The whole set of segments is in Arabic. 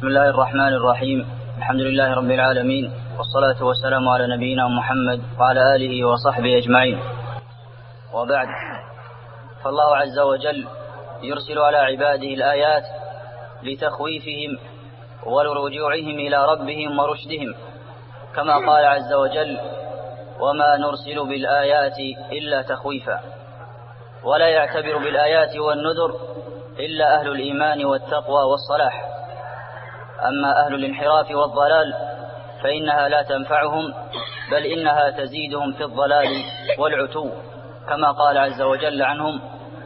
بسم الله الرحمن الرحيم. الحمد لله رب العالمين، والصلاة والسلام على نبينا محمد وعلى آله وصحبه أجمعين، وبعد. فالله عز وجل يرسل على عباده الآيات لتخويفهم ولرجوعهم إلى ربهم ورشدهم، كما قال عز وجل: وما نرسل بالآيات إلا تخويفا. ولا يعتبر بالآيات والنذر إلا أهل الإيمان والتقوى والصلاح. أما أهل الانحراف والضلال فإنها لا تنفعهم، بل إنها تزيدهم في الضلال والعتو، كما قال عز وجل عنهم: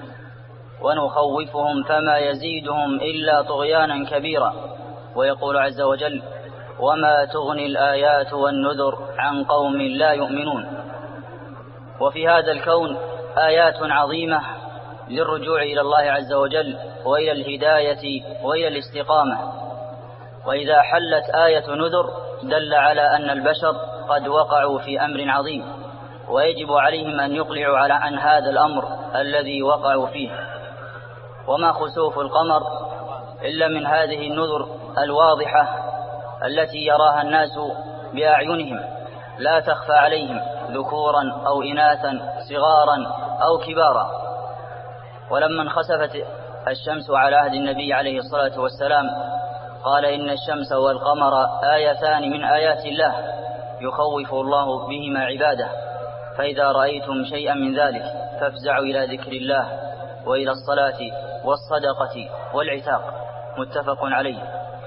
ونخوفهم فما يزيدهم إلا طغيانا كبيرا. ويقول عز وجل: وما تغني الآيات والنذر عن قوم لا يؤمنون. وفي هذا الكون آيات عظيمة للرجوع إلى الله عز وجل وإلى الهداية وإلى الاستقامة. وإذا حلت آية نذر دل على أن البشر قد وقعوا في أمر عظيم، ويجب عليهم أن يقلعوا عن هذا الأمر الذي وقعوا فيه. وما خسوف القمر إلا من هذه النذر الواضحة التي يراها الناس بأعينهم، لا تخفى عليهم ذكورا أو إناثا، صغارا أو كبارا. ولما انخسفت الشمس على عهد النبي عليه الصلاة والسلام قال: إن الشمس والقمر آيتان من آيات الله يخوف الله بهما عباده، فإذا رأيتم شيئا من ذلك فافزعوا إلى ذكر الله وإلى الصلاة والصدقة والعتاق. متفق عليه.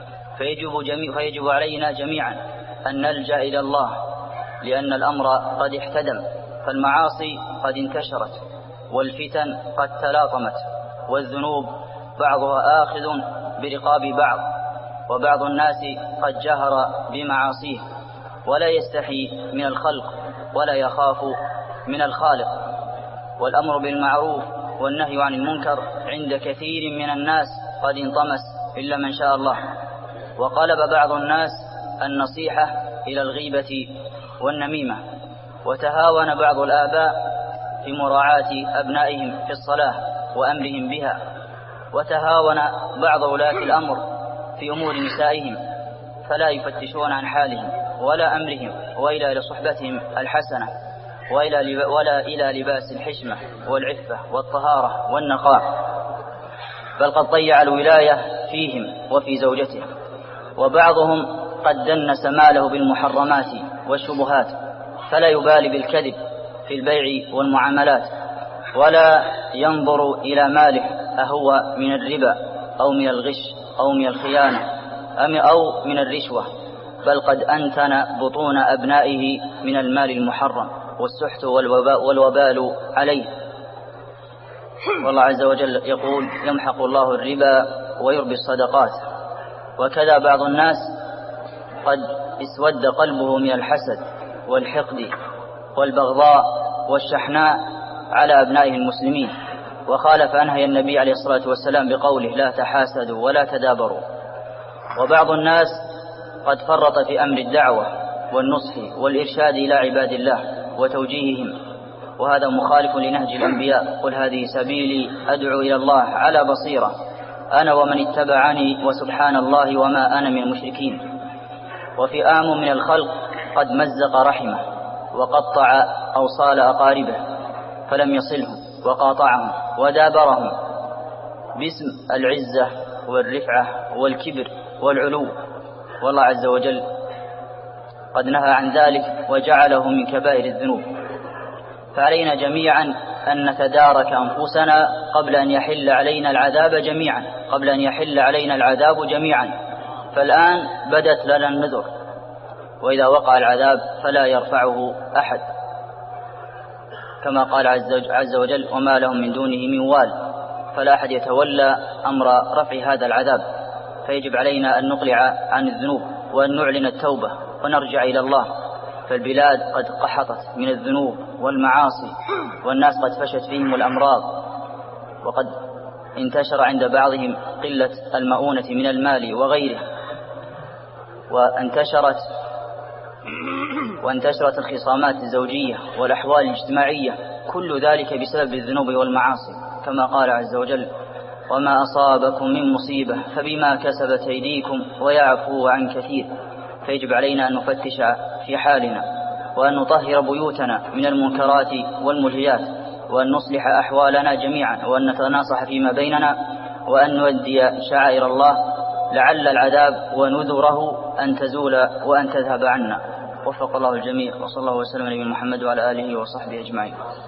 فيجب علينا جميعا أن نلجأ إلى الله، لأن الأمر قد احتدم، فالمعاصي قد انتشرت، والفتن قد تلاطمت، والذنوب بعضها آخذ برقاب بعض، وبعض الناس قد جهر بمعاصيه ولا يستحي من الخلق ولا يخاف من الخالق. والأمر بالمعروف والنهي عن المنكر عند كثير من الناس قد انطمس إلا من شاء الله، وقلب بعض الناس النصيحة إلى الغيبة والنميمة، وتهاون بعض الآباء في مراعاة أبنائهم في الصلاة وأمرهم بها، وتهاون بعض ولاة الأمر في أمور نسائهم، فلا يفتشون عن حالهم ولا أمرهم وإلى صحبتهم الحسنة ولا إلى لباس الحشمة والعفة والطهارة والنقاء، بل قد ضيع الولاية فيهم وفي زوجته. وبعضهم قد دنس ماله بالمحرمات والشبهات، فلا يبالي بالكذب في البيع والمعاملات، ولا ينظر إلى ماله أهو من الربا أو من الغش أو من الخيانة أو من الرشوة، بل قد أنتن بطون أبنائه من المال المحرم والسحت والوبال عليه. والله عز وجل يقول: يمحق الله الربا ويربي الصدقات. وكذا بعض الناس قد اسود قلبه من الحسد والحقد والبغضاء والشحناء على أبنائه المسلمين، وخالف نهي النبي عليه الصلاة والسلام بقوله: لا تحاسدوا ولا تدابروا. وبعض الناس قد فرط في أمر الدعوة والنصح والإرشاد إلى عباد الله وتوجيههم، وهذا مخالف لنهج الأنبياء: قل هذه سبيلي أدعو إلى الله على بصيرة أنا ومن اتبعني وسبحان الله وما أنا من المشركين. وفئام من الخلق قد مزق رحمه وقطع أوصال أقاربه، فلم يصلهم وقاطعهم ودابرهم باسم العزة والرفعة والكبر والعلو، والله عز وجل قد نهى عن ذلك وجعله من كبائر الذنوب. فعلينا جميعا أن نتدارك أنفسنا قبل أن يحل علينا العذاب جميعا. فالآن بدت لنا النذر، وإذا وقع العذاب فلا يرفعه أحد، كما قال عز وجل: وما لهم من دونه من وال. فلا أحد يتولى أمر رفع هذا العذاب. فيجب علينا أن نقلع عن الذنوب وأن نعلن التوبة ونرجع إلى الله. فالبلاد قد قحطت من الذنوب والمعاصي، والناس قد فشت فيهم الأمراض، وقد انتشر عند بعضهم قلة المؤونة من المال وغيره، وانتشرت الخصامات الزوجية والأحوال الاجتماعية، كل ذلك بسبب الذنوب والمعاصي، كما قال عز وجل: وما أصابكم من مصيبة فبما كسبت أيديكم ويعفو عن كثير. فيجب علينا أن نفتش في حالنا وأن نطهر بيوتنا من المنكرات والملهيات، وأن نصلح أحوالنا جميعا، وأن نتناصح فيما بيننا، وأن نؤدي شعائر الله لعل العذاب ونذره أن تزول وأن تذهب عنا. وفق الله الجميع، وصلى الله وسلم على محمد وعلى آله وصحبه أجمعين.